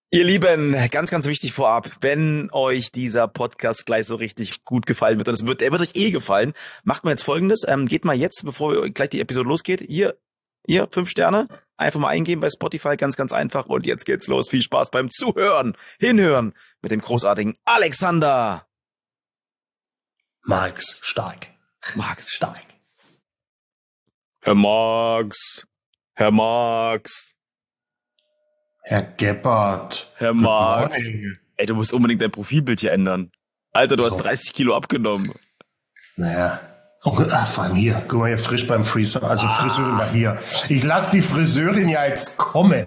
Ihr Lieben, ganz, ganz wichtig vorab, wenn euch dieser Podcast gleich so richtig gut gefallen wird, und er wird euch eh gefallen, macht mal jetzt Folgendes, geht mal jetzt, bevor gleich die Episode losgeht, hier, 5 Sterne, einfach mal eingeben bei Spotify, ganz, ganz einfach, und jetzt geht's los. Viel Spaß beim Zuhören, Hinhören mit dem großartigen Alexander. Marx Stark. Marx. Stark. Herr Marx. Herr Marx. Herr Gebhardt. Herr Good Marx. morning. Ey, du musst unbedingt dein Profilbild hier ändern. Alter, du hast 30 Kilo abgenommen. Naja. Oh, vor allem hier. Guck mal hier, frisch beim Friseur. Also Friseurin mal hier. Ich lasse die Friseurin ja jetzt kommen.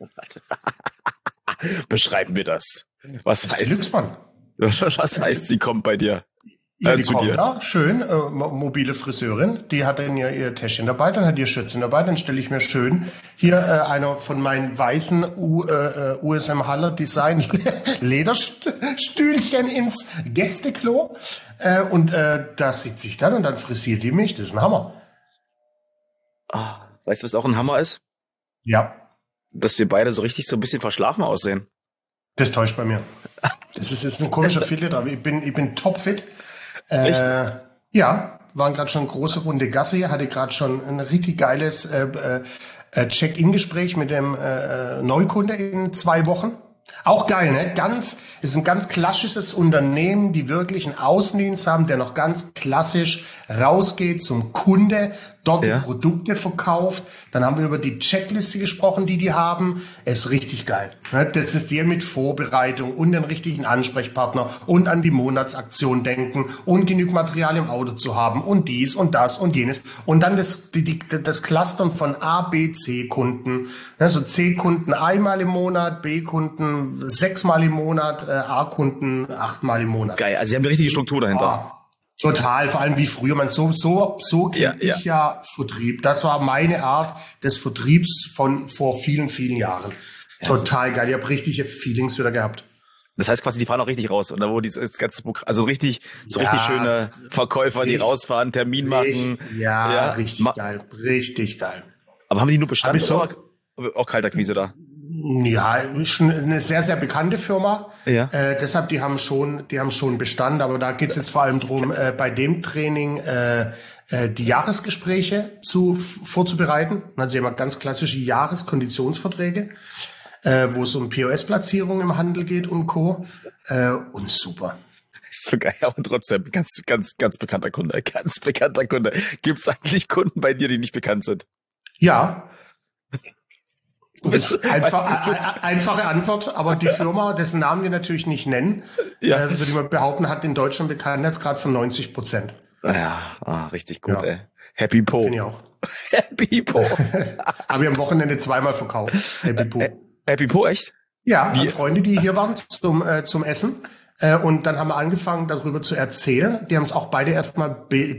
Beschreiben wir das. Was heißt, Glücksmann. was heißt, sie kommt bei dir? Ja, die Zu kommt dir. da, schön, mobile Friseurin, die hat dann ja ihr Täschchen dabei, dann hat ihr Schürzchen dabei, dann stelle ich mir schön hier einer von meinen weißen USM Haller Design Lederstühlchen ins Gästeklo und da sitzt sich dann und dann frisiert die mich, das ist ein Hammer. Weißt du, was auch ein Hammer ist? Ja, Dass wir beide so richtig so ein bisschen verschlafen aussehen. das täuscht bei mir. Das ist ein komischer Filter drauf. Ich bin topfit. Echt? Ja, waren gerade schon große Runde Gasse, hatte gerade schon ein richtig geiles Check-in-Gespräch mit dem Neukunde in 2 Wochen. Auch geil, ne? Ist ein ganz klassisches Unternehmen, die wirklich einen Außendienst haben, der noch ganz klassisch rausgeht zum Kunde, dort Ja. die Produkte verkauft. Dann haben wir über die Checkliste gesprochen, die haben. Es ist richtig geil. Ne? Das ist dir mit Vorbereitung und den richtigen Ansprechpartner und an die Monatsaktion denken und genug Material im Auto zu haben und dies und das und jenes. Und dann das Clustern von A, B, C-Kunden. Also C-Kunden einmal im Monat, B-Kunden 6-mal im Monat, A-Kunden 8-mal im Monat. Geil, also sie haben eine richtige Struktur dahinter. Ah, total, vor allem wie früher. So Ja, kenne ich ja Vertrieb. Das war meine Art des Vertriebs von vor vielen, vielen Jahren. Total geil. Ich habe richtige Feelings wieder gehabt. Das heißt quasi, die fahren auch richtig raus. Und da wo das ganze Programm, also richtig schöne Verkäufer, die rausfahren, Termin machen. Richtig geil. Richtig geil. Aber haben die nur Bestand Hab ich so- oder auch Kaltakquise da? Ja, ist schon eine sehr, sehr bekannte Firma. Ja. Deshalb, die haben schon Bestand, aber da geht's jetzt vor allem drum, bei dem Training die Jahresgespräche vorzubereiten. Also sie haben ganz klassische Jahreskonditionsverträge, wo es um POS-Platzierung im Handel geht und Co. Und super. Ist so geil, aber trotzdem, ganz, ganz, ganz bekannter Kunde. Ganz bekannter Kunde. Gibt's eigentlich Kunden bei dir, die nicht bekannt sind? Ja. Du bist Einfache Antwort, aber die Firma, dessen Namen wir natürlich nicht nennen, Ja. würde ich mal behaupten, hat in Deutschland Bekanntheitsgrad von 90%. Ja, richtig gut, Ja. ey. Happy Po. Finde ich auch. Happy Po. Aber wir am Wochenende 2-mal verkauft. Happy Po. Happy Po, echt? Ja, Wie? haben Freunde, die hier waren zum Essen. Und dann haben wir angefangen, darüber zu erzählen. Die haben es auch beide erstmal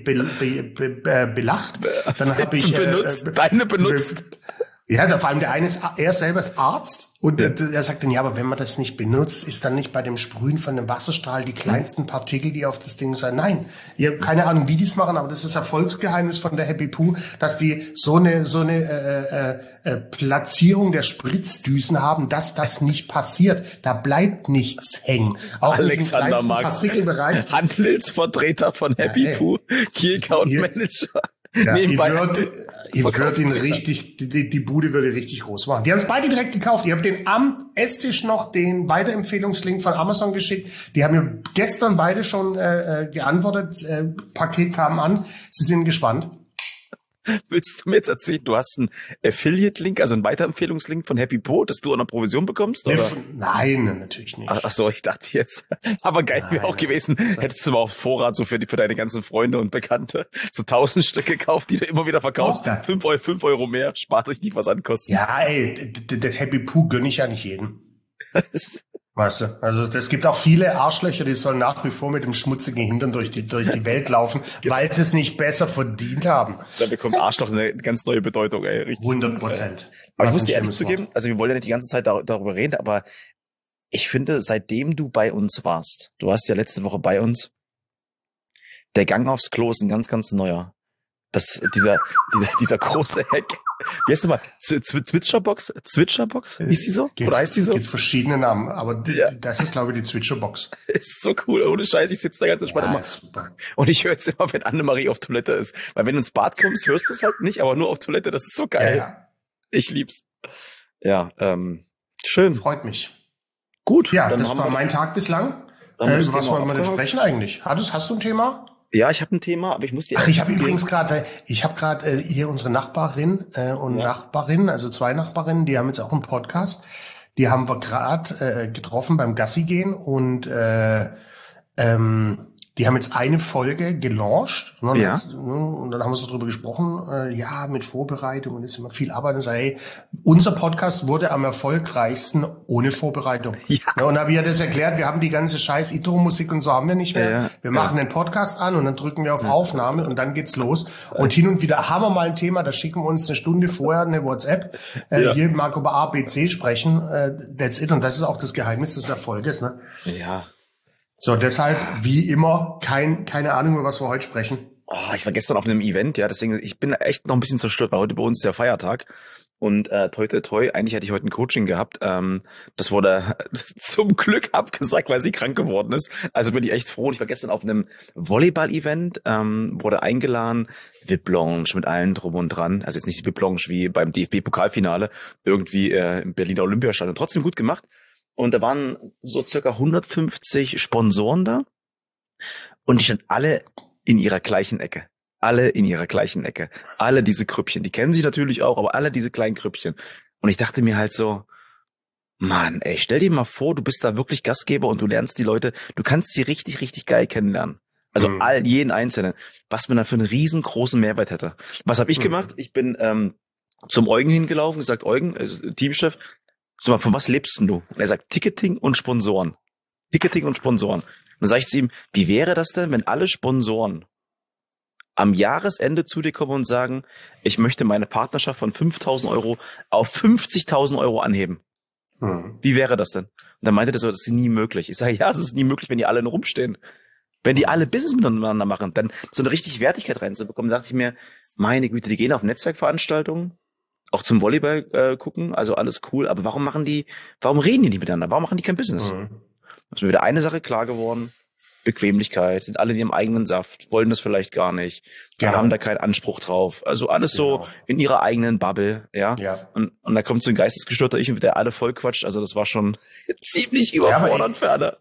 belacht. Dann habe ich benutzt. Ja, vor allem der eine ist, er selber ist Arzt und er sagt dann, ja, aber wenn man das nicht benutzt, ist dann nicht bei dem Sprühen von dem Wasserstrahl die kleinsten Partikel, die auf das Ding sein. Nein, ich habe keine Ahnung, wie die es machen, aber das ist Erfolgsgeheimnis von der Happy Poo, dass die so eine Platzierung der Spritzdüsen haben, dass das nicht passiert. Da bleibt nichts hängen. Auch Alexander im Marx, Partikelbereich. Handelsvertreter von Happy ey. Po, Key Account Manager. Ja, Nebenbei. ich würde ihn richtig, die Bude würde richtig groß machen. Die haben es beide direkt gekauft. Ich habe den am Esstisch noch den Weiterempfehlungslink von Amazon geschickt. Die haben mir gestern beide schon geantwortet. Paket kam an. Sie sind gespannt. Willst du mir jetzt erzählen, du hast einen Affiliate-Link, also einen Weiterempfehlungslink von Happy Po, dass du an der Provision bekommst? Oder? Nein, natürlich nicht. Ach so, ich dachte jetzt. Aber geil wäre auch gewesen, hättest du mal auf Vorrat so für deine ganzen Freunde und Bekannte so 1000 Stück gekauft, die du immer wieder verkaufst. Ja. 5 Euro mehr, spart euch nicht was an Kosten. Ja, ey, das Happy Poo gönne ich ja nicht jedem. Weißt du, also es gibt auch viele Arschlöcher, die sollen nach wie vor mit dem schmutzigen Hintern durch die Welt laufen, weil sie es nicht besser verdient haben. Da bekommt Arschloch eine ganz neue Bedeutung, ey. Richtig. 100%. Aber ich muss dir ehrlich zugeben, also wir wollen ja nicht die ganze Zeit darüber reden, aber ich finde, seitdem du bei uns warst, du warst ja letzte Woche bei uns, der Gang aufs Klo ist ein ganz, ganz neuer. Dieser große Hack, Wie heißt die mal? Zwitscherbox? Zwitscherbox? Hieß die so? Oder heißt die so? Gibt verschiedene Namen, aber Ja. das ist, glaube ich, die Zwitscherbox. Ist so cool, ohne Scheiß. Ich sitze da ganz entspannt Ja, immer. ist super. Und ich höre jetzt immer, wenn Annemarie auf Toilette ist. Weil wenn du ins Bad kommst, hörst du es halt nicht, aber nur auf Toilette. Das ist so geil. Ja, Ich lieb's. Ja, schön. freut mich. Gut. Ja, dann das haben war wir mein Tag bislang. Dann haben wir das Über was Thema wollen wir denn abgehakt. sprechen eigentlich? Hast du ein Thema? Ja, ich habe ein Thema, aber ich muss dir Ach, ehrlich ich habe zugeben- übrigens gerade hier unsere Nachbarin und Ja. Nachbarin, also zwei Nachbarinnen, die haben jetzt auch einen Podcast. Die haben wir gerade getroffen beim Gassi gehen und die haben jetzt eine Folge gelauncht. Ne, Ja. und dann haben wir so drüber gesprochen, ja, mit Vorbereitung und ist immer viel Arbeit. Und sag, hey, unser Podcast wurde am erfolgreichsten ohne Vorbereitung. Ja. Ne, und habe ich ja das erklärt, wir haben die ganze scheiß Intro-Musik und so haben wir nicht mehr. Ja. Wir machen den Podcast an und dann drücken wir auf Aufnahme und dann geht's los. Und hin und wieder haben wir mal ein Thema, da schicken wir uns eine Stunde vorher eine WhatsApp. Hier mag über A, B, C sprechen. That's it. Und das ist auch das Geheimnis des Erfolges. Ne? Ja. So, deshalb, wie immer, keine Ahnung, über was wir heute sprechen. Oh, ich war gestern auf einem Event, ja, deswegen, ich bin echt noch ein bisschen zerstört, weil heute bei uns ist ja Feiertag. Und toi, toi, toi, eigentlich hätte ich heute ein Coaching gehabt. Das wurde zum Glück abgesagt, weil sie krank geworden ist. Also bin ich echt froh. Ich war gestern auf einem Volleyball-Event, wurde eingeladen, VIP-Lounge mit allen drum und dran. Also jetzt nicht die VIP-Lounge wie beim DFB-Pokalfinale, irgendwie im Berliner Olympiastadion. Trotzdem gut gemacht. Und da waren so circa 150 Sponsoren da. Und die standen alle in ihrer gleichen Ecke. Alle in ihrer gleichen Ecke. Alle diese Grüppchen. Die kennen sich natürlich auch, aber alle diese kleinen Grüppchen. Und ich dachte mir halt so, Mann, ey, stell dir mal vor, du bist da wirklich Gastgeber und du lernst die Leute, du kannst sie richtig, richtig geil kennenlernen. Also jeden Einzelnen. Was man da für einen riesengroßen Mehrwert hätte. Was habe ich gemacht? Ich bin zum Eugen hingelaufen, gesagt, Eugen, also Teamchef, sag mal, von was lebst denn du? Und er sagt, Ticketing und Sponsoren. Ticketing und Sponsoren. Und dann sage ich zu ihm, wie wäre das denn, wenn alle Sponsoren am Jahresende zu dir kommen und sagen, ich möchte meine Partnerschaft von 5.000 Euro auf 50.000 Euro anheben? Wie wäre das denn? Und dann meinte er so, das ist nie möglich. Ich sage, ja, es ist nie möglich, wenn die alle nur rumstehen. Wenn die alle Business miteinander machen, dann so eine richtige Wertigkeit reinzubekommen, dachte ich mir, meine Güte, die gehen auf Netzwerkveranstaltungen, auch zum Volleyball gucken, also alles cool, aber warum reden die nicht miteinander? Warum machen die kein Business? Da ist mir wieder eine Sache klar geworden, Bequemlichkeit, sind alle in ihrem eigenen Saft, wollen das vielleicht gar nicht, haben da keinen Anspruch drauf, also alles so in ihrer eigenen Bubble, ja. Und da kommt so ein geistesgestörter Ich, der alle voll quatscht, also das war schon ziemlich überfordernd für alle.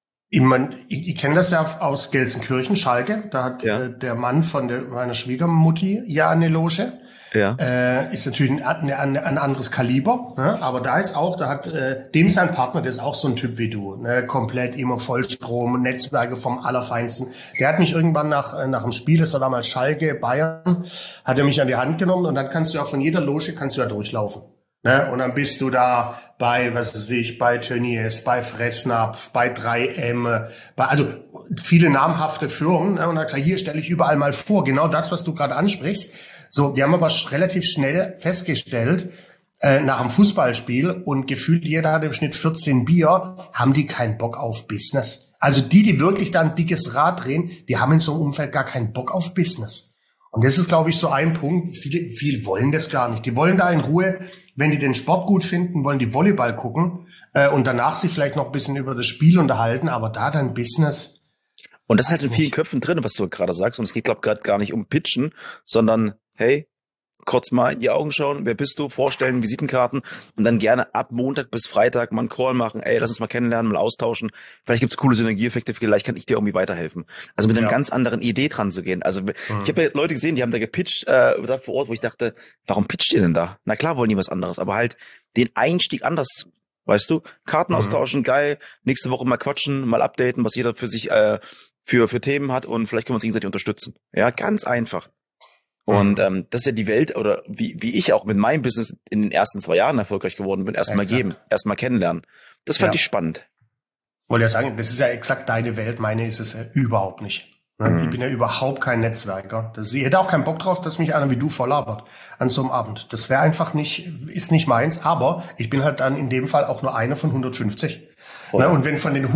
Ich kenne das ja aus Gelsenkirchen, Schalke, da hat der Mann von meiner Schwiegermutti ja eine Loge. Ja. Ist natürlich ein anderes Kaliber, ne? Aber da hat dem sein Partner, der ist auch so ein Typ wie du, ne? Komplett immer Vollstrom, Netzwerke vom Allerfeinsten. Der hat mich irgendwann nach dem Spiel, das war damals Schalke, Bayern, hat er mich an die Hand genommen und dann kannst du ja von jeder Loge durchlaufen. Ne? Und dann bist du da bei, bei Tönnies, bei Fressnapf, bei 3M, also viele namhafte Firmen, ne? Und dann gesagt, hier stelle ich überall mal vor, genau das, was du gerade ansprichst. So, wir haben aber relativ schnell festgestellt, nach dem Fußballspiel und gefühlt jeder hat im Schnitt 14 Bier, haben die keinen Bock auf Business. Also die wirklich da ein dickes Rad drehen, die haben in so einem Umfeld gar keinen Bock auf Business. Und das ist, glaube ich, so ein Punkt, viele wollen das gar nicht. Die wollen da in Ruhe, wenn die den Sport gut finden, wollen die Volleyball gucken und danach sich vielleicht noch ein bisschen über das Spiel unterhalten, aber da dann Business. Und das ist halt in vielen Köpfen drin, was du gerade sagst. Und es geht, glaube ich, gerade gar nicht um Pitchen, sondern hey, kurz mal in die Augen schauen, wer bist du, vorstellen, Visitenkarten und dann gerne ab Montag bis Freitag mal einen Call machen, ey, lass uns mal kennenlernen, mal austauschen, vielleicht gibt's coole Synergieeffekte, vielleicht kann ich dir irgendwie weiterhelfen. Also mit einer ganz anderen Idee dran zu gehen. Also ich habe ja Leute gesehen, die haben da gepitcht, da vor Ort, wo ich dachte, warum pitcht ihr denn da? Na klar wollen die was anderes, aber halt den Einstieg anders, weißt du, Karten austauschen, geil, nächste Woche mal quatschen, mal updaten, was jeder für sich für Themen hat und vielleicht können wir uns gegenseitig unterstützen. Ja, ganz einfach. Und das ist ja die Welt, oder wie ich auch mit meinem Business in den ersten 2 Jahren erfolgreich geworden bin. Erstmal geben, erstmal kennenlernen. Das fand ich spannend. Wollte ja sagen, das ist ja exakt deine Welt, meine ist es ja überhaupt nicht. Ich bin ja überhaupt kein Netzwerker. Ich hätte auch keinen Bock drauf, dass mich einer wie du volllabert an so einem Abend. Das wäre einfach ist nicht meins, aber ich bin halt dann in dem Fall auch nur einer von 150. Und wenn von den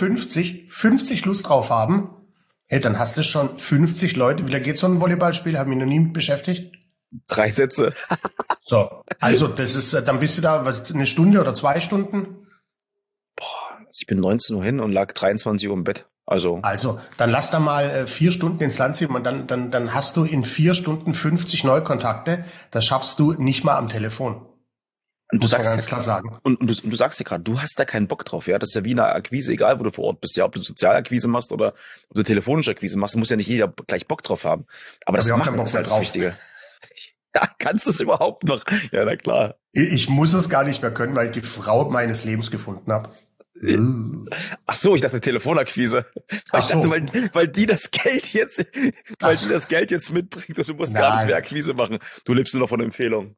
150 50 Lust drauf haben, hey, dann hast du schon 50 Leute. Wie lange geht so ein Volleyballspiel? Haben mich noch nie mit beschäftigt. 3 Sätze. So, also das ist, dann bist du da, eine Stunde oder 2 Stunden? Boah, ich bin 19 Uhr hin und lag 23 Uhr im Bett. Also, Dann lass da mal 4 Stunden ins Land ziehen und dann hast du in 4 Stunden 50 Neukontakte. Das schaffst du nicht mal am Telefon. und du Muss man sagst ganz ja, klar sagen. und du sagst ja gerade, du hast da keinen Bock drauf, ja. Das ist ja wie eine Akquise, egal wo du vor Ort bist, ja, ob du Sozialakquise machst oder ob du telefonische Akquise machst, muss ja nicht jeder gleich Bock drauf haben. Aber Hab das ich auch keinen Machen Bock ist mehr halt das drauf. Wichtige. Ja, kannst du es überhaupt noch? Ja, na klar. Ich muss es gar nicht mehr können, weil ich die Frau meines Lebens gefunden habe. Ach so, ich dachte Telefonakquise. Ach Ich dachte, so. weil die das Geld jetzt, weil die das Geld jetzt mitbringt und du musst gar nicht mehr Nein. Akquise machen. Du lebst nur noch von Empfehlung.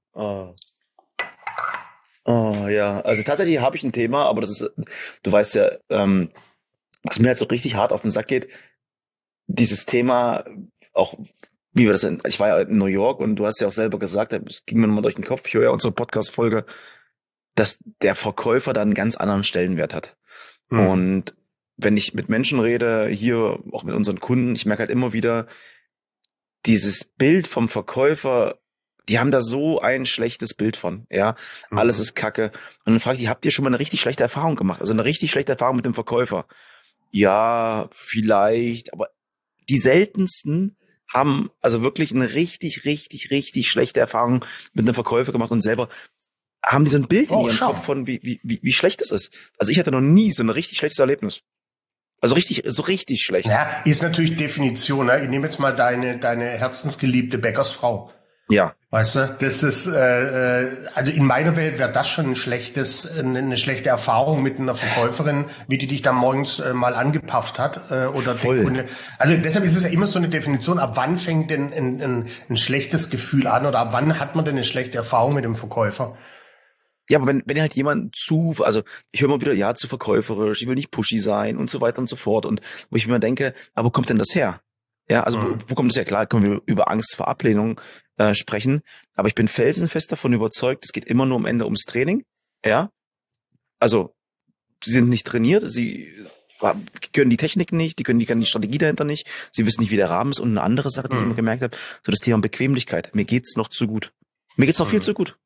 Oh, ja. Also tatsächlich habe ich ein Thema, aber das ist, du weißt ja, was mir halt so richtig hart auf den Sack geht, dieses Thema, auch wie wir das ich war ja in New York und du hast ja auch selber gesagt, es ging mir nochmal durch den Kopf, ich höre ja unsere Podcast-Folge, dass der Verkäufer da einen ganz anderen Stellenwert hat. Und wenn ich mit Menschen rede, hier auch mit unseren Kunden, ich merke halt immer wieder, dieses Bild vom Verkäufer, die haben da so ein schlechtes Bild von, ja. Alles ist Kacke. Und dann frage ich, habt ihr schon mal eine richtig schlechte Erfahrung gemacht? Also eine richtig schlechte Erfahrung mit dem Verkäufer? Ja, vielleicht, aber die seltensten haben also wirklich eine richtig, richtig, richtig schlechte Erfahrung mit einem Verkäufer gemacht und selber haben die so ein Bild in ihrem Schau. Kopf von, wie schlecht es ist. Also ich hatte noch nie so ein richtig schlechtes Erlebnis. Also richtig, so richtig schlecht. Ja, ist natürlich Definition. Ne? Ich nehme jetzt mal deine herzensgeliebte Bäckersfrau. Ja. Weißt du, das ist, also in meiner Welt wäre das schon eine schlechte Erfahrung mit einer Verkäuferin, wie die dich dann morgens mal angepafft hat oder Voll. der Kunde. Also deshalb ist es ja immer so eine Definition, ab wann fängt denn ein schlechtes Gefühl an oder ab wann hat man denn eine schlechte Erfahrung mit dem Verkäufer? Ja, aber wenn halt jemand also ich höre immer wieder, ja, zu verkäuferisch, ich will nicht pushy sein und so weiter und so fort. Und wo ich mir denke, aber wo kommt denn das her? Ja, also wo kommt das her? Klar, können wir über Angst vor Ablehnung sprechen, aber ich bin felsenfest davon überzeugt, es geht immer nur am Ende ums Training. Ja, also sie sind nicht trainiert, sie können die Technik nicht, die können die Strategie dahinter nicht, sie wissen nicht, wie der Rahmen ist. Und eine andere Sache, die ich immer gemerkt habe, so das Thema Bequemlichkeit. Mir geht's noch zu gut. Mir geht's noch viel zu gut.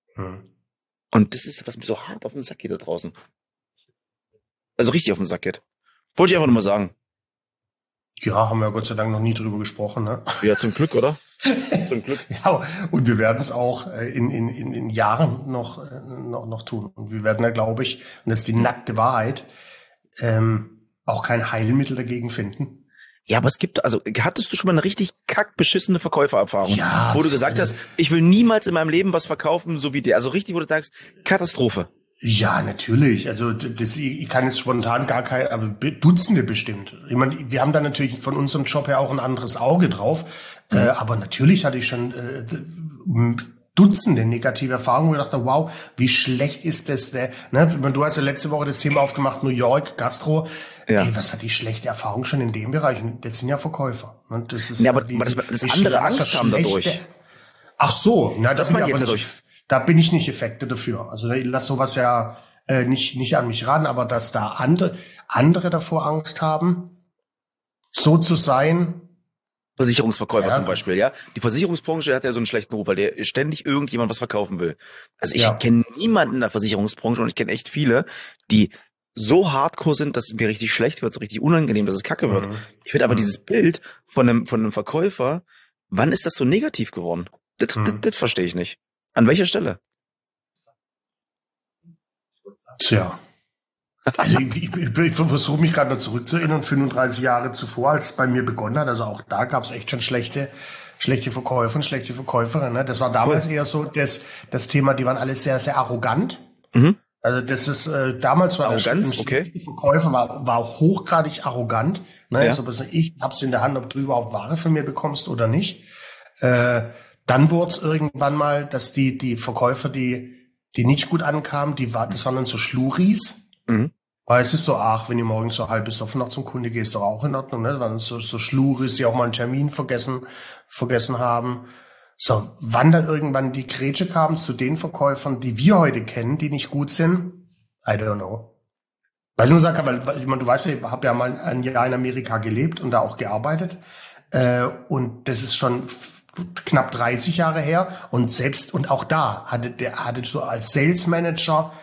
Und das ist, was mir so hart auf den Sack geht da draußen. Also richtig auf den Sack geht. Wollte ich einfach nur mal sagen. Ja, haben wir Gott sei Dank noch nie drüber gesprochen, ne? Ja, zum Glück, oder? Zum Glück. Ja, und wir werden es auch in Jahren noch tun. Und wir werden da, glaube ich, und das ist die nackte Wahrheit, auch kein Heilmittel dagegen finden. Ja, aber es gibt, also hattest du schon mal eine richtig kackbeschissene Verkäufererfahrung, Ja, wo du gesagt hast, ich will niemals in meinem Leben was verkaufen, so wie der. Also richtig, wo du sagst, Katastrophe. Ja, natürlich. Also ich kann jetzt spontan gar keine, aber Dutzende bestimmt. Ich meine, wir haben da natürlich von unserem Job her auch ein anderes Auge drauf. Aber natürlich hatte ich schon Dutzende negative Erfahrungen, wo ich dachte, wow, wie schlecht ist das? Ne? Du hast ja letzte Woche das Thema aufgemacht, New York, Gastro. Ja. Ey, was hat die schlechte Erfahrung schon in dem Bereich? Und das sind ja Verkäufer. Ne? Das ist, Ja, aber das andere Angst haben dadurch. Ach so, na, Das bin meine ich ich jetzt aber dadurch. nicht, da bin ich nicht Effekte dafür. Also ich lass sowas ja nicht an mich ran, aber dass da andere davor Angst haben, so zu sein. Versicherungsverkäufer Ja. zum Beispiel, ja. Die Versicherungsbranche hat ja so einen schlechten Ruf, weil der ständig irgendjemand was verkaufen will. Also ich Ja. kenne niemanden in der Versicherungsbranche und ich kenne echt viele, die so hardcore sind, dass es mir richtig schlecht wird, so richtig unangenehm, dass es kacke wird. Ich finde aber dieses Bild von einem Verkäufer, wann ist das so negativ geworden? Das verstehe ich nicht. An welcher Stelle? Tja. Also ich versuche mich gerade noch zurückzuerinnern, 35 Jahre zuvor, als es bei mir begonnen hat. Also auch da gab es echt schon schlechte Verkäufer und schlechte Verkäuferinnen. Ne? Das war damals eher so das Thema, die waren alle sehr, sehr arrogant. Also das ist damals war Arroganz, der okay. Verkäufer war auch hochgradig arrogant. Ne? Ja. Also ich hab's in der Hand, ob du überhaupt Ware von mir bekommst oder nicht. Dann wurde es irgendwann mal, dass die Verkäufer, die nicht gut ankamen, das waren dann so Schluris. Weil es ist so, wenn ihr morgens so halb besoffen noch zum Kunde gehst, doch auch in Ordnung, ne? Das waren so Schluris, die auch mal einen Termin vergessen haben. So, wann dann irgendwann die Grätsche kam zu den Verkäufern, die wir heute kennen, die nicht gut sind, I don't know. Weil ich nur sage, weil ich meine, du weißt ja, ich habe ja mal ein Jahr in Amerika gelebt und da auch gearbeitet. Und das ist schon knapp 30 Jahre her. Und selbst, und auch da hattest du als Sales Manager,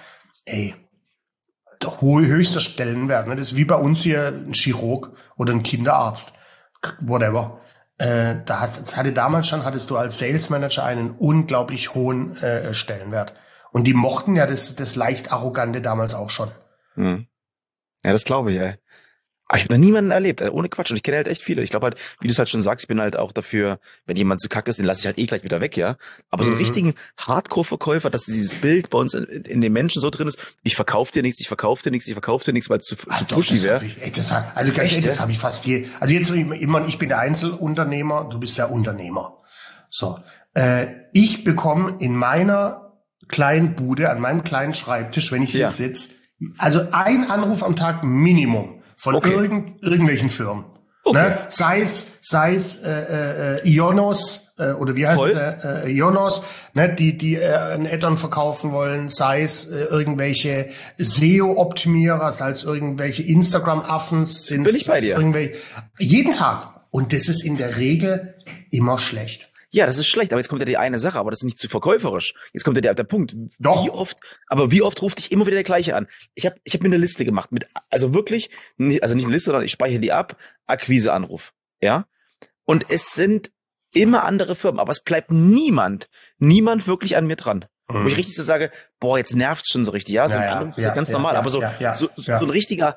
höchster Stellenwert. Ne? Das ist wie bei uns hier ein Chirurg oder ein Kinderarzt. Whatever. Hattest du als Sales Manager einen unglaublich hohen Stellenwert. Und die mochten ja das leicht Arrogante damals auch schon. Ja, das glaube ich, ey. Aber ich habe noch niemanden erlebt, ohne Quatsch. Und ich kenne halt echt viele. Ich glaube halt, wie du es halt schon sagst, ich bin halt auch dafür, wenn jemand zu kacke ist, den lasse ich halt gleich wieder weg, ja. Aber so einen richtigen Hardcore-Verkäufer, dass dieses Bild bei uns in den Menschen so drin ist, ich verkaufe dir nichts, weil es zu pushy wäre. Also ganz ehrlich, das habe ich fast also jetzt immer, ich bin der Einzelunternehmer, du bist der Unternehmer. So. Ich bekomme in meiner kleinen Bude, an meinem kleinen Schreibtisch, wenn ich hier sitze, also ein Anruf am Tag Minimum. Von irgendwelchen Firmen. Okay. Ne? Sei es Ionos oder wie heißt es? Ionos, ne? die ein Add-on verkaufen wollen, sei es irgendwelche SEO-Optimierer, sei es irgendwelche Instagram-Affen, bin ich bei dir. Jeden Tag. Und das ist in der Regel immer schlecht. Ja, das ist schlecht, aber jetzt kommt ja die eine Sache, aber das ist nicht zu verkäuferisch. Jetzt kommt ja der Punkt. Doch. Wie oft ruft dich immer wieder der gleiche an? Ich hab mir eine Liste gemacht also wirklich, also nicht eine Liste, sondern ich speichere die ab, Akquiseanruf, ja? Und es sind immer andere Firmen, aber es bleibt niemand wirklich an mir dran. Wo ich richtig so sage, boah, jetzt nervt's schon so richtig, ja? So ein Anruf ist ja ganz normal, aber so ein richtiger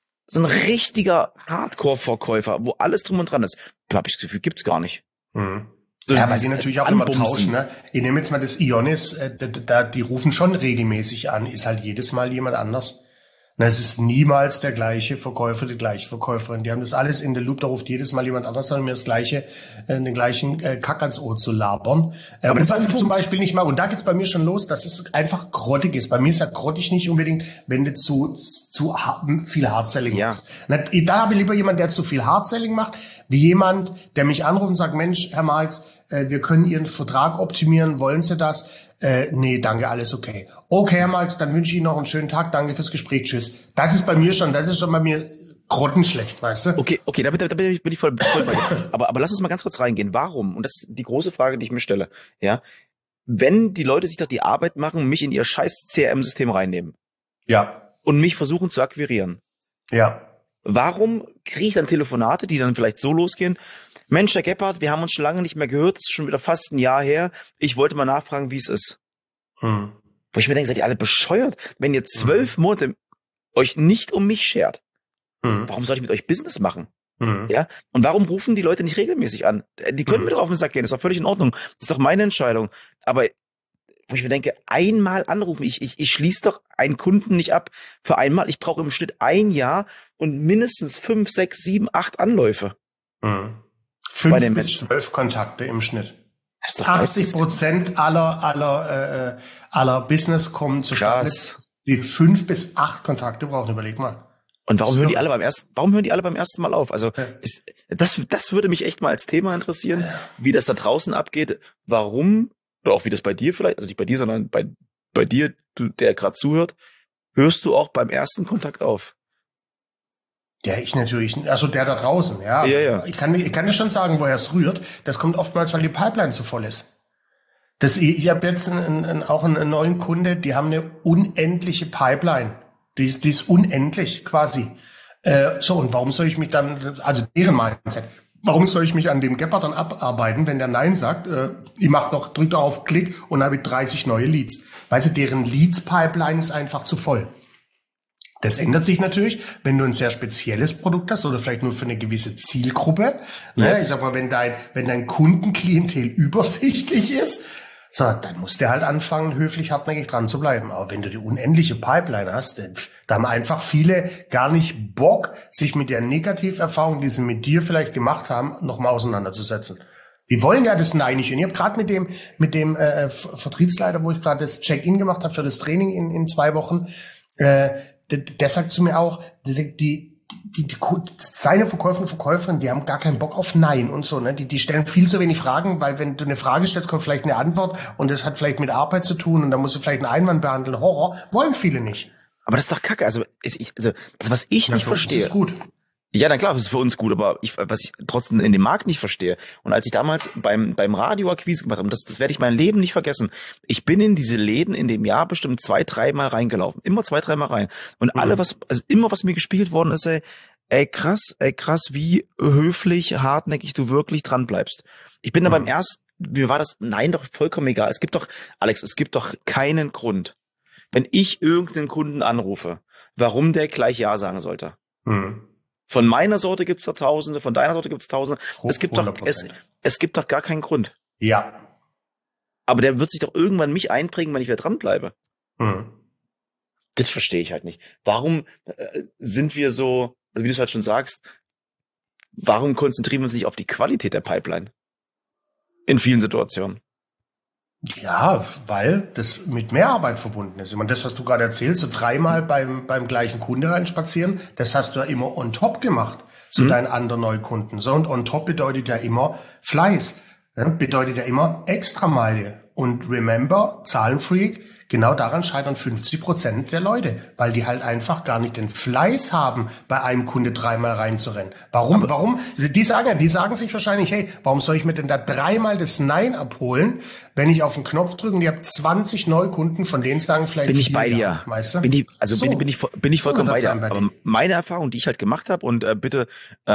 Hardcore-Verkäufer, wo alles drum und dran ist, habe ich das Gefühl, gibt's gar nicht. Ja, weil die natürlich auch immer tauschen, ne? Ich nehme jetzt mal das Ionis, die rufen schon regelmäßig an, ist halt jedes Mal jemand anders. Na, es ist niemals der gleiche Verkäufer, die gleiche Verkäuferin. Die haben das alles in der Loop, da ruft jedes Mal jemand anders an, um mir den gleichen Kack ans Ohr zu labern. Aber das, was ich zum Beispiel nicht mag, und da geht's bei mir schon los, dass es einfach grottig ist. Bei mir ist ja grottig nicht unbedingt, wenn du zu viel Hardselling machst. Da habe ich lieber jemand, der zu viel Hardselling macht, wie jemand, der mich anruft und sagt, Mensch, Herr Marx, wir können Ihren Vertrag optimieren, wollen Sie das? Nee, danke, alles okay. Okay, Herr Marx, dann wünsche ich Ihnen noch einen schönen Tag, danke fürs Gespräch, tschüss. Das ist schon bei mir grottenschlecht, weißt du? Okay, da bin ich voll bei dir. Aber lass uns mal ganz kurz reingehen. Warum? Und das ist die große Frage, die ich mir stelle. Ja, wenn die Leute sich doch die Arbeit machen, mich in ihr scheiß CRM-System reinnehmen. Ja. Und mich versuchen zu akquirieren. Ja. Warum kriege ich dann Telefonate, die dann vielleicht so losgehen? Mensch, Herr Gebhardt, wir haben uns schon lange nicht mehr gehört, es ist schon wieder fast ein Jahr her. Ich wollte mal nachfragen, wie es ist. Wo ich mir denke, seid ihr alle bescheuert? Wenn ihr 12 Monate euch nicht um mich schert, warum soll ich mit euch Business machen? Ja? Und warum rufen die Leute nicht regelmäßig an? Die können mir doch auf den Sack gehen, das ist doch völlig in Ordnung. Das ist doch meine Entscheidung. Aber wo ich mir denke, einmal anrufen, ich schließe doch einen Kunden nicht ab für einmal. Ich brauche im Schnitt ein Jahr und mindestens 5, 6, 7, 8 Anläufe. 5 bis 12 Kontakte im Schnitt. 80% aller Business kommen zustande, die 5 bis 8 Kontakte brauchen. Überleg mal. Und warum hören die alle beim ersten Mal auf? Also das würde mich echt mal als Thema interessieren, wie das da draußen abgeht. Warum, oder auch wie das bei dir vielleicht, also nicht bei dir, sondern bei dir, der gerade zuhört, hörst du auch beim ersten Kontakt auf? Ja, ich natürlich, also der da draußen, ja. Ja. Ich kann dir schon sagen, woher es rührt. Das kommt oftmals, weil die Pipeline zu voll ist. Ich habe jetzt auch einen neuen Kunde, die haben eine unendliche Pipeline. Die ist unendlich quasi. Und warum soll ich mich dann, also deren Mindset, warum soll ich mich an dem Gebhardt dann abarbeiten, wenn der Nein sagt? Drück doch auf Klick und habe 30 neue Leads. Weißt du, deren Leads-Pipeline ist einfach zu voll. Das ändert sich natürlich, wenn du ein sehr spezielles Produkt hast oder vielleicht nur für eine gewisse Zielgruppe. Yes. Ich sag mal, wenn dein Kundenklientel übersichtlich ist, so, dann musst du halt anfangen, höflich hartnäckig dran zu bleiben. Aber wenn du die unendliche Pipeline hast, da haben einfach viele gar nicht Bock, sich mit der Negativerfahrung, die sie mit dir vielleicht gemacht haben, nochmal auseinanderzusetzen. Die wollen ja das Nein nicht. Und ich habe gerade mit dem Vertriebsleiter, wo ich gerade das Check-in gemacht habe für das Training in 2 Wochen, der sagt zu mir auch, seine Verkäufer und Verkäuferinnen, die haben gar keinen Bock auf Nein und so, ne? Die stellen viel zu wenig Fragen, weil wenn du eine Frage stellst, kommt vielleicht eine Antwort und das hat vielleicht mit Arbeit zu tun und da musst du vielleicht einen Einwand behandeln. Horror, wollen viele nicht. Aber das ist doch Kacke. Also das, was ich nicht verstehe. Das ist gut. Ja, dann klar, das ist für uns gut, aber was ich trotzdem in dem Markt nicht verstehe. Und als ich damals beim Radio Akquise gemacht habe, und das werde ich mein Leben nicht vergessen. Ich bin in diese Läden in dem Jahr bestimmt 2-3 Mal reingelaufen. Immer 2-3 Mal rein. Und immer was mir gespiegelt worden ist, ey, krass, wie höflich, hartnäckig du wirklich dran bleibst. Ich bin da beim ersten, mir war das, nein, doch vollkommen egal. Alex, es gibt doch keinen Grund, wenn ich irgendeinen Kunden anrufe, warum der gleich Ja sagen sollte. Von meiner Sorte gibt's da Tausende, von deiner Sorte gibt's Tausende. Es gibt doch gar keinen Grund. Ja. Aber der wird sich doch irgendwann mich einprägen, wenn ich wieder dranbleibe. Das verstehe ich halt nicht. Warum sind wir so, also wie du es halt schon sagst, warum konzentrieren wir uns nicht auf die Qualität der Pipeline? In vielen Situationen. Ja, weil das mit Mehrarbeit verbunden ist. Ich meine, das, was du gerade erzählst, so 3-mal beim gleichen Kunde reinspazieren, das hast du ja immer on top gemacht zu deinen anderen Neukunden. So, und on top bedeutet ja immer Fleiß, ja, bedeutet ja immer Extrameile. Und remember, Zahlenfreak, genau daran scheitern 50% der Leute, weil die halt einfach gar nicht den Fleiß haben, bei einem Kunde 3-mal reinzurennen. Warum? Die sagen sich wahrscheinlich, hey, warum soll ich mir denn da 3-mal das Nein abholen, wenn ich auf den Knopf drücke und ich habe 20 Neukunden, von denen sagen vielleicht bin ich bei dir. Weißt du? Bin ich vollkommen bei dir. Aber meine Erfahrung, die ich halt gemacht habe, und bitte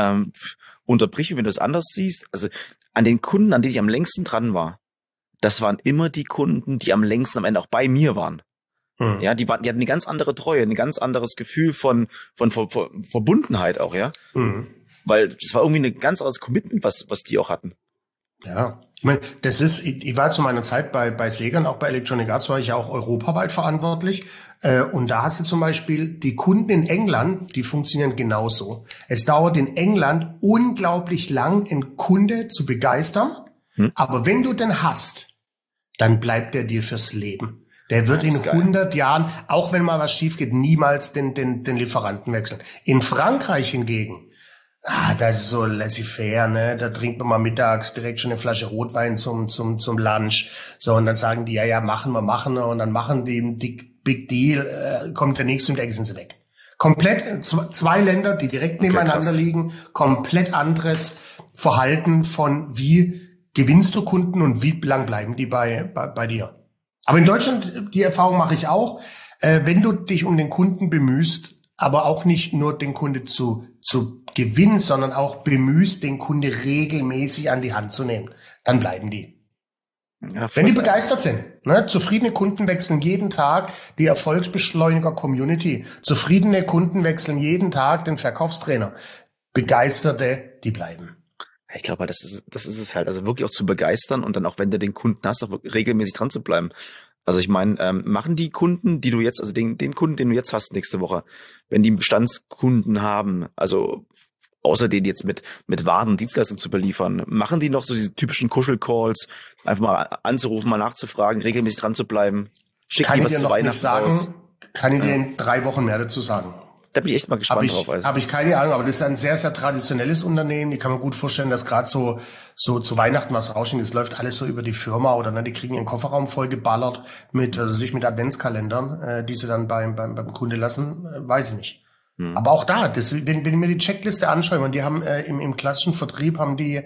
unterbrich mich, wenn du es anders siehst, also an den Kunden, an denen ich am längsten dran war, das waren immer die Kunden, die am längsten am Ende auch bei mir waren. Ja, die hatten eine ganz andere Treue, ein ganz anderes Gefühl von Verbundenheit auch, ja. Weil das war irgendwie ein ganz anderes Commitment, was die auch hatten. Ja. Ich meine, ich war zu meiner Zeit bei Segern, auch bei Electronic Arts war ich ja auch europaweit verantwortlich. Und da hast du zum Beispiel die Kunden in England, die funktionieren genauso. Es dauert in England unglaublich lang, einen Kunde zu begeistern. Aber wenn du den hast, dann bleibt er dir fürs Leben. Der wird in 100 Jahren, auch wenn mal was schief geht, niemals den Lieferanten wechseln. In Frankreich hingegen, das ist so laissez-faire, ne? Da trinkt man mal mittags direkt schon eine Flasche Rotwein zum Lunch. So, und dann sagen die, ja, machen wir. Und dann machen die einen Big Deal, kommt der nächste und der sind sie weg. Komplett, 2 Länder, die direkt nebeneinander liegen, komplett anderes Verhalten von wie gewinnst du Kunden und wie lang bleiben die bei dir. Aber in Deutschland, die Erfahrung mache ich auch, wenn du dich um den Kunden bemühst, aber auch nicht nur den Kunde zu gewinnen, sondern auch bemühst, den Kunde regelmäßig an die Hand zu nehmen, dann bleiben die. Ja, wenn die begeistert sind. Ne? Zufriedene Kunden wechseln jeden Tag die Erfolgsbeschleuniger-Community. Zufriedene Kunden wechseln jeden Tag den Verkaufstrainer. Begeisterte, die bleiben. Ich glaube, das ist es halt, also wirklich auch zu begeistern und dann auch, wenn du den Kunden hast, auch regelmäßig dran zu bleiben. Also ich meine, machen die Kunden, die du jetzt, also den Kunden, den du jetzt hast nächste Woche, wenn die einen Bestandskunden haben, also außer den jetzt mit Waren und Dienstleistungen zu beliefern, machen die noch so diese typischen Kuschelcalls, einfach mal anzurufen, mal nachzufragen, regelmäßig dran zu bleiben, schicken die was zu Weihnachten raus? Kann ich dir in 3 Wochen mehr dazu sagen. Da bin ich echt mal gespannt drauf. Also. Habe ich keine Ahnung, aber das ist ein sehr, sehr traditionelles Unternehmen. Ich kann mir gut vorstellen, dass gerade so zu Weihnachten was rausschickt. Das läuft alles so über die Firma oder ne, die kriegen ihren Kofferraum voll geballert mit Adventskalendern, die sie dann beim Kunde lassen, weiß ich nicht. Aber auch da, wenn ich mir die Checkliste anschaue, und die haben im klassischen Vertrieb haben die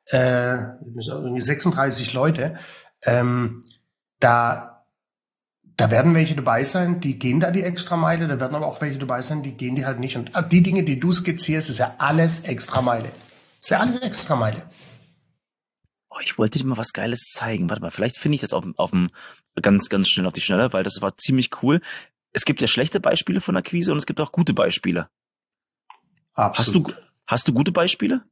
irgendwie 36 Leute, da werden welche dabei sein, die gehen da die Extrameile, da werden aber auch welche dabei sein, die gehen die halt nicht. Und die Dinge, die du skizzierst, ist ja alles Extrameile. Ist ja alles Extrameile. Oh, ich wollte dir mal was Geiles zeigen. Warte mal, vielleicht finde ich das auf dem ganz, ganz schnell auf die Schnelle, weil das war ziemlich cool. Es gibt ja schlechte Beispiele von Akquise und es gibt auch gute Beispiele. Absolut. Hast du gute Beispiele?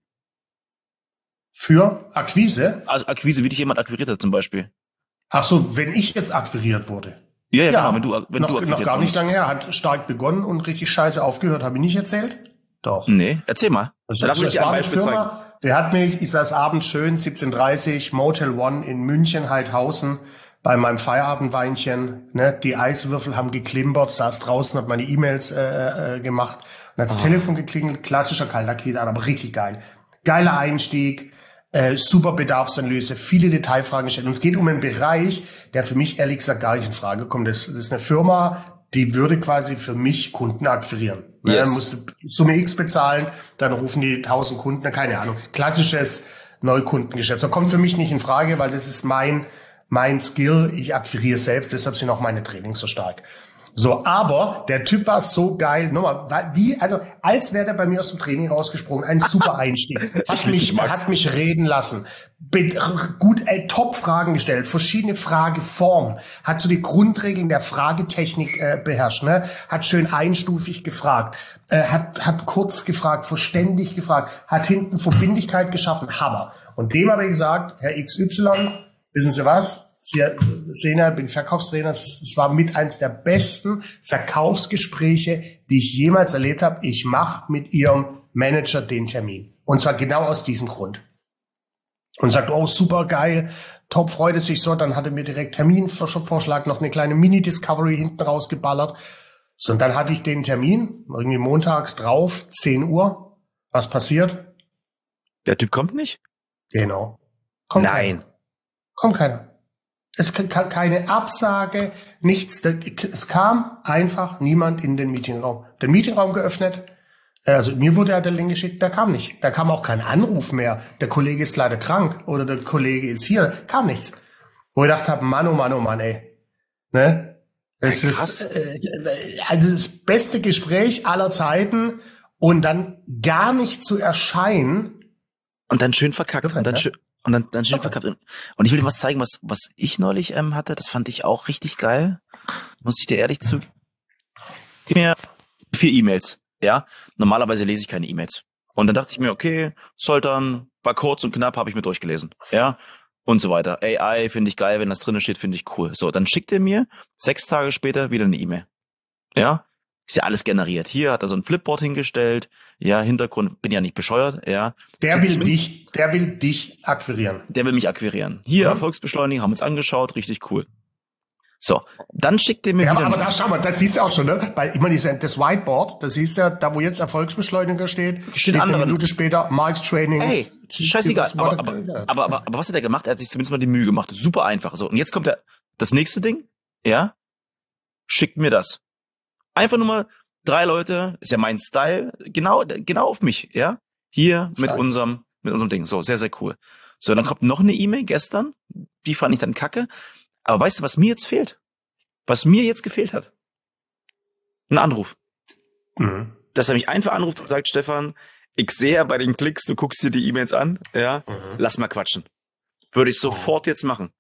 Für Akquise? Also Akquise, wie dich jemand akquiriert hat zum Beispiel. Ach so, wenn ich jetzt akquiriert wurde. Ja, genau, wenn du noch gar nicht lange her, hat stark begonnen und richtig scheiße aufgehört. Habe ich nicht erzählt? Doch. Nee, erzähl mal. Also, da darf ich dir ein Beispiel zeigen. Der hat mich, ich saß abends schön, 17:30, Motel One in München, Heidhausen, bei meinem Feierabendweinchen. Ne? Die Eiswürfel haben geklimpert, saß draußen, hat meine E-Mails gemacht. Und hat das Telefon geklingelt, klassischer Kaltakquise, aber richtig geil. Geiler Einstieg. Super Bedarfsanalyse, viele Detailfragen gestellt. Und es geht um einen Bereich, der für mich ehrlich gesagt gar nicht in Frage kommt. Das ist eine Firma, die würde quasi für mich Kunden akquirieren. Yes. Dann musst du Summe X bezahlen, dann rufen die 1000 Kunden, keine Ahnung. Klassisches Neukundengeschäft. So kommt für mich nicht in Frage, weil das ist mein Skill. Ich akquiriere selbst, deshalb sind auch meine Trainings so stark. So, aber der Typ war so geil. Nochmal, also als wäre der bei mir aus dem Training rausgesprungen. Ein super Einstieg. Hat mich reden lassen. Gut, Top-Fragen gestellt. Verschiedene Frageformen. Hat so die Grundregeln der Fragetechnik beherrscht. Ne? Hat schön einstufig gefragt. Hat kurz gefragt, verständig gefragt. Hat hinten Verbindlichkeit geschaffen. Hammer. Und dem habe ich gesagt, Herr XY, wissen Sie was? Sie sehen ja, bin Verkaufstrainer. Es war mit eins der besten Verkaufsgespräche, die ich jemals erlebt habe. Ich mache mit Ihrem Manager den Termin. Und zwar genau aus diesem Grund. Und sagt, oh, super geil, top, freute sich so. Dann hatte mir direkt Terminvorschlag, noch eine kleine Mini-Discovery hinten rausgeballert. So, und dann hatte ich den Termin, irgendwie montags drauf, 10 Uhr. Was passiert? Der Typ kommt nicht? Genau. Nein. Kommt keiner. Es kann keine Absage, nichts. Es kam einfach niemand in den Meetingraum. Den Meetingraum geöffnet. Also mir wurde ja der Link geschickt, der kam nicht. Da kam auch kein Anruf mehr. Der Kollege ist leider krank oder der Kollege ist hier. Kam nichts. Wo ich gedacht habe, Mann, oh Mann, ey. Ne? Es ist also das beste Gespräch aller Zeiten und dann gar nicht zu erscheinen. Und dann schön verkackt. Und dann schön verkackt. Und ich will dir was zeigen, was ich neulich hatte. Das fand ich auch richtig geil. Muss ich dir ehrlich zugeben. Gib mir 4 E-Mails. Ja, normalerweise lese ich keine E-Mails. Und dann dachte ich mir, okay, Soltan, war kurz und knapp, habe ich mir durchgelesen. Ja, und so weiter. AI finde ich geil, wenn das drin steht, finde ich cool. So, dann schickt er mir 6 Tage später wieder eine E-Mail. Ja, ist ja alles generiert. Hier hat er so ein Flipboard hingestellt. Ja, Hintergrund, bin ja nicht bescheuert. Ja, der will dich akquirieren. Der will mich akquirieren. Hier, Erfolgsbeschleunigung, haben uns angeschaut, richtig cool. So, dann schickt er mir wieder. Aber da schau mal, das siehst du auch schon, ne? Weil ich meine, das Whiteboard, das siehst du, da wo jetzt Erfolgsbeschleuniger steht andere eine Minute später Marks Trainings. Ey, scheißegal. Aber was hat er gemacht? Er hat sich zumindest mal die Mühe gemacht. Super einfach. So, und jetzt kommt das nächste Ding. Ja, schickt mir das. Einfach nur mal 3 Leute, ist ja mein Style, genau auf mich. Ja, hier mit unserem Ding. So, sehr, sehr cool. So, dann kommt noch eine E-Mail gestern. Die fand ich dann kacke. Aber weißt du, was mir jetzt fehlt? Was mir jetzt gefehlt hat? Ein Anruf. Mhm. Dass er mich einfach anruft und sagt, Stefan, ich sehe ja bei den Klicks, du guckst dir die E-Mails an, ja, lass mal quatschen. Würde ich sofort jetzt machen.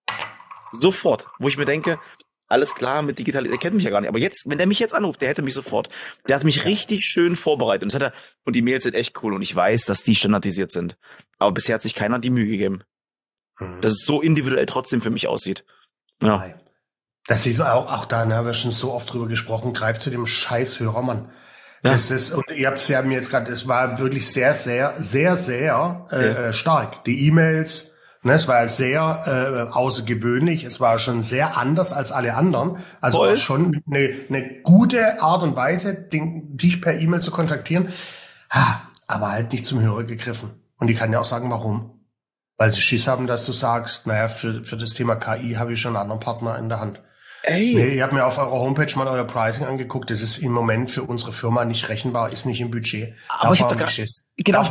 Sofort. Wo ich mir denke, alles klar mit Digitalisierung, er kennt mich ja gar nicht. Aber jetzt, wenn der mich jetzt anruft, der hätte mich sofort. Der hat mich richtig schön vorbereitet. Und die Mails sind echt cool und ich weiß, dass die standardisiert sind. Aber bisher hat sich keiner die Mühe gegeben. Dass es so individuell trotzdem für mich aussieht. Ja. Das ist auch da, ne, haben wir schon so oft drüber gesprochen, greift zu dem Scheißhörer, Mann. Ja. Das ist, und ihr habt es ja mir jetzt gerade, es war wirklich sehr, sehr, sehr, sehr stark. Die E-Mails, ne, es war sehr außergewöhnlich, es war schon sehr anders als alle anderen. Also war schon eine gute Art und Weise, dich per E-Mail zu kontaktieren, aber halt nicht zum Hörer gegriffen. Und ich kann ja auch sagen, warum. Weil sie Schiss haben, dass du sagst, naja, für das Thema KI habe ich schon einen anderen Partner in der Hand. Ey. Nee, ich habe mir auf eurer Homepage mal euer Pricing angeguckt. Das ist im Moment für unsere Firma nicht rechenbar, ist nicht im Budget. Aber ich habe Schiss. Genau,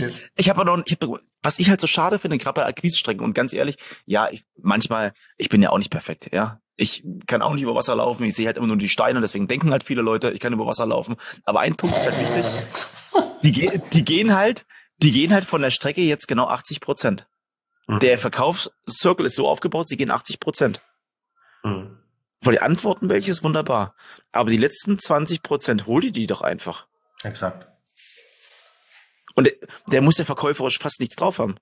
was ich halt so schade finde, gerade bei Akquise-Strecken, und ganz ehrlich, ja, ich bin ja auch nicht perfekt, ja. Ich kann auch nicht über Wasser laufen, ich sehe halt immer nur die Steine und deswegen denken halt viele Leute, ich kann über Wasser laufen. Aber ein Punkt ist halt wichtig. Die gehen halt von der Strecke jetzt genau 80%. Der Verkaufscircle ist so aufgebaut, sie gehen 80%. Weil die antworten welche ist wunderbar. Aber die letzten 20% hol die doch einfach. Exakt. Und der muss ja verkäuferisch fast nichts drauf haben.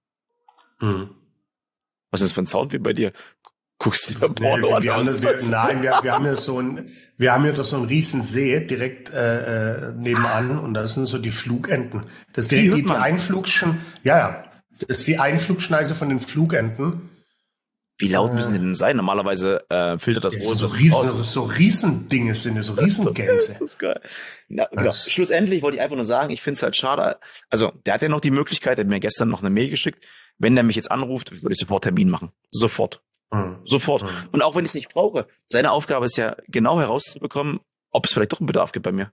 Was ist das für ein Sound wie bei dir? Guckst du dir Porno an? Wir haben ja doch so einen riesen See direkt nebenan und das sind so die Flugenten. Das ist die Einflugschen, das ist die Einflugschneise von den Flugenten. Wie laut müssen die denn sein? Normalerweise filtert das Rohr so Riesendinge sind es, so Riesengänse. Das ist geil. Genau. Schlussendlich wollte ich einfach nur sagen, ich finde es halt schade. Also, der hat ja noch die Möglichkeit, der hat mir gestern noch eine Mail geschickt. Wenn der mich jetzt anruft, würde ich sofort Termin machen. Sofort. Sofort. Und auch wenn ich es nicht brauche, seine Aufgabe ist ja genau herauszubekommen, ob es vielleicht doch einen Bedarf gibt bei mir.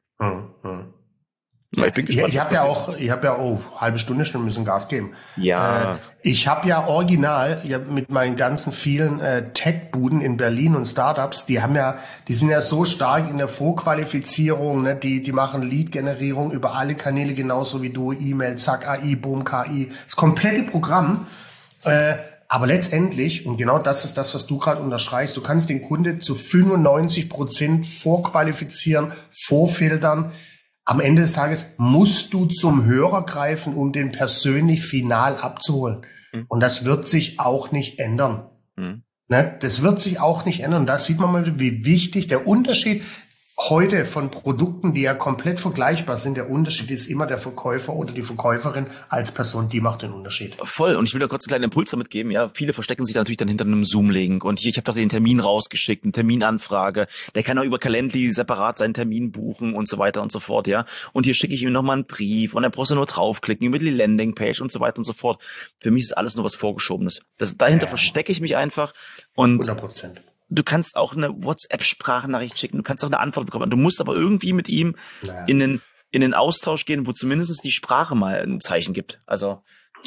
Ja, ich bin gespannt. Ich habe halbe Stunde schon müssen Gas geben. Ja. Ich habe ja original mit meinen ganzen vielen Tech-Buden in Berlin und Startups, die sind ja so stark in der Vorqualifizierung, ne? Die machen Lead-Generierung über alle Kanäle, genauso wie du, E-Mail, zack, AI, Boom, KI, das komplette Programm. Aber letztendlich, und genau das ist das, was du gerade unterstreichst, du kannst den Kunde zu 95% vorqualifizieren, vorfiltern. Am Ende des Tages musst du zum Hörer greifen, um den persönlich final abzuholen. Und das wird sich auch nicht ändern. Ne? Das wird sich auch nicht ändern. Und da sieht man mal, wie wichtig der Unterschied heute von Produkten, die ja komplett vergleichbar sind, der Unterschied ist immer der Verkäufer oder die Verkäuferin als Person, die macht den Unterschied. Voll. Und ich will da kurz einen kleinen Impuls damit geben. Ja, viele verstecken sich da natürlich dann hinter einem Zoom-Link. Und hier, ich habe doch den Termin rausgeschickt, eine Terminanfrage. Der kann auch über Calendly separat seinen Termin buchen und so weiter und so fort. Ja. Und hier schicke ich ihm nochmal einen Brief und er brauchst du nur draufklicken über die Landingpage und so weiter und so fort. Für mich ist alles nur was Vorgeschobenes. Dahinter verstecke ich mich einfach. Und 100%. Du kannst auch eine WhatsApp-Sprachnachricht schicken, du kannst auch eine Antwort bekommen. Du musst aber irgendwie mit ihm in den Austausch gehen, wo zumindest die Sprache mal ein Zeichen gibt. Also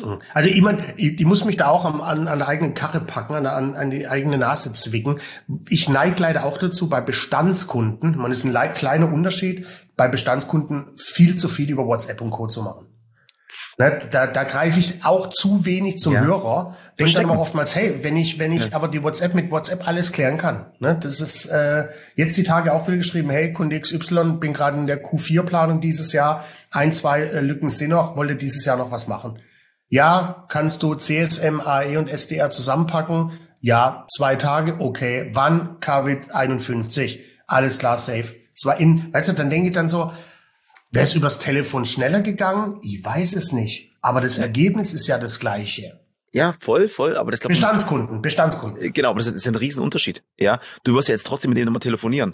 ich muss mich da auch an der eigenen Karre packen, an die eigene Nase zwicken. Ich neige leider auch dazu, bei Bestandskunden, man ist ein kleiner Unterschied, bei Bestandskunden viel zu viel über WhatsApp und Co. zu machen. Ne, da greife ich auch zu wenig zum Hörer. Denke dann aber oftmals, hey, wenn ich aber die mit WhatsApp alles klären kann. Ne, das ist jetzt die Tage auch wieder geschrieben, hey, Kunde XY, bin gerade in der Q4-Planung dieses Jahr, 1-2 Lücken sind noch, wollte dieses Jahr noch was machen. Ja, kannst du CSM, AE und SDR zusammenpacken? Ja, 2 Tage, okay. Wann? KW 51. Alles klar, safe. Es war weißt du, dann denke ich dann so, wäre es übers Telefon schneller gegangen? Ich weiß es nicht. Aber das Ergebnis ist ja das gleiche. Ja, voll, aber das Bestandskunden. Genau, aber das ist ein Riesenunterschied. Ja, du wirst ja jetzt trotzdem mit denen nochmal telefonieren.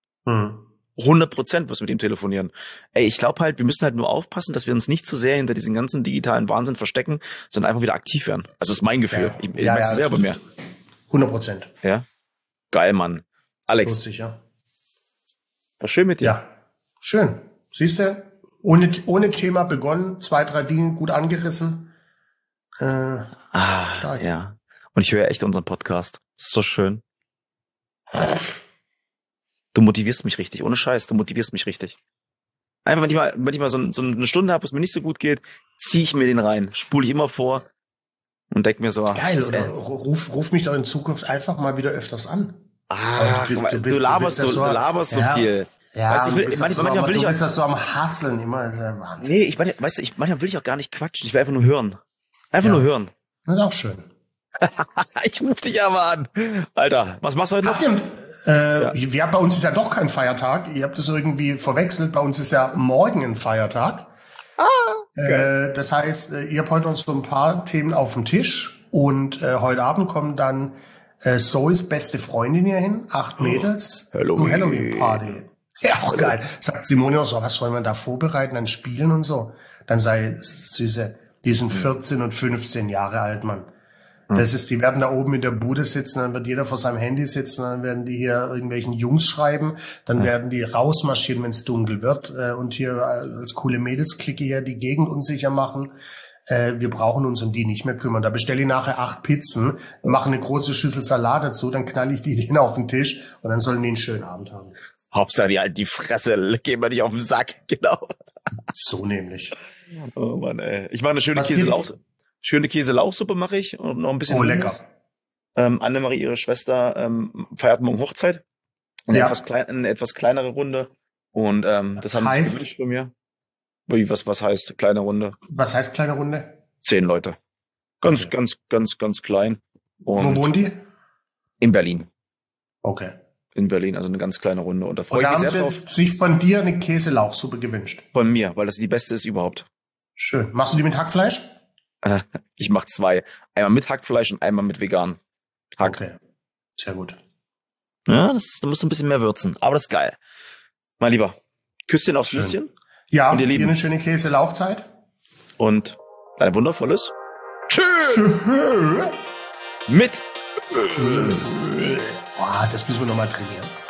100% wirst du mit ihm telefonieren. Ey, ich glaube halt, wir müssen halt nur aufpassen, dass wir uns nicht zu sehr hinter diesen ganzen digitalen Wahnsinn verstecken, sondern einfach wieder aktiv werden. Also ist mein Gefühl. Ich merke es selber bei mir. 100%. Ja. Geil, Mann. Alex. Sicher. War schön mit dir. Ja, schön. Siehst du, ohne Thema begonnen, 2, 3 Dinge gut angerissen. Stark. Ja. Und ich höre echt unseren Podcast. Ist so schön. Du motivierst mich richtig, ohne Scheiß, du motivierst mich richtig. Einfach, wenn ich mal so eine Stunde habe, wo es mir nicht so gut geht, ziehe ich mir den rein, spule ich immer vor und denke mir so. Geil, oder ruf mich doch in Zukunft einfach mal wieder öfters an. Du laberst so viel. Ja, weißt, manchmal will ich auch, bist das so am Hasseln immer. Wahnsinn. Nee, manchmal will ich auch gar nicht quatschen. Ich will einfach nur hören. Nur hören. Das ist auch schön. Ich ruf dich aber an. Alter, was machst du heute noch? Bei uns ist ja doch kein Feiertag. Ihr habt das irgendwie verwechselt. Bei uns ist ja morgen ein Feiertag. Das heißt, ihr habt heute uns so ein paar Themen auf dem Tisch. Und heute Abend kommen dann Zoes beste Freundin hier hin. 8 Mädels. Halloween-Party. Ja, auch geil. Sagt Simone auch so, was wollen wir da vorbereiten an Spielen und so? Dann sei Süße, die sind 14 und 15 Jahre alt, Mann. Die werden da oben in der Bude sitzen, dann wird jeder vor seinem Handy sitzen, dann werden die hier irgendwelchen Jungs schreiben, dann werden die rausmarschieren, wenn es dunkel wird, und hier als coole Mädelsklicke hier die Gegend unsicher machen. Wir brauchen uns um die nicht mehr kümmern. Da bestelle ich nachher 8 Pizzen, mache eine große Schüssel Salat dazu, dann knall ich die denen auf den Tisch und dann sollen die einen schönen Abend haben. Hauptsache, die halten die Fresse, gehen wir nicht auf den Sack, genau. So nämlich. Oh Mann, ey. Ich mache eine schöne Käselauchsuppe mache ich und noch ein bisschen. Oh, lecker. Annemarie, ihre Schwester, feiert morgen Hochzeit. Eine etwas kleinere Runde. Und das haben sie gewünscht von mir. Was heißt kleine Runde? Was heißt kleine Runde? 10 Leute. Ganz klein. Und wo wohnen die? In Berlin. Okay. In Berlin, also eine ganz kleine Runde. Und da freue ich mich sehr drauf. Sie sich von dir eine Käselauchsuppe gewünscht? Von mir, weil das die beste ist überhaupt. Schön. Machst du die mit Hackfleisch? Ich mache 2. Einmal mit Hackfleisch und einmal mit vegan. Hack. Okay. Sehr gut. Ja, da musst du ein bisschen mehr würzen. Aber das ist geil. Mein Lieber, Küsschen aufs Nüsschen. Ja, und ihr Lieben, eine schöne Käselauchzeit. Und ein wundervolles Tschö mit Boah, das müssen wir nochmal trainieren.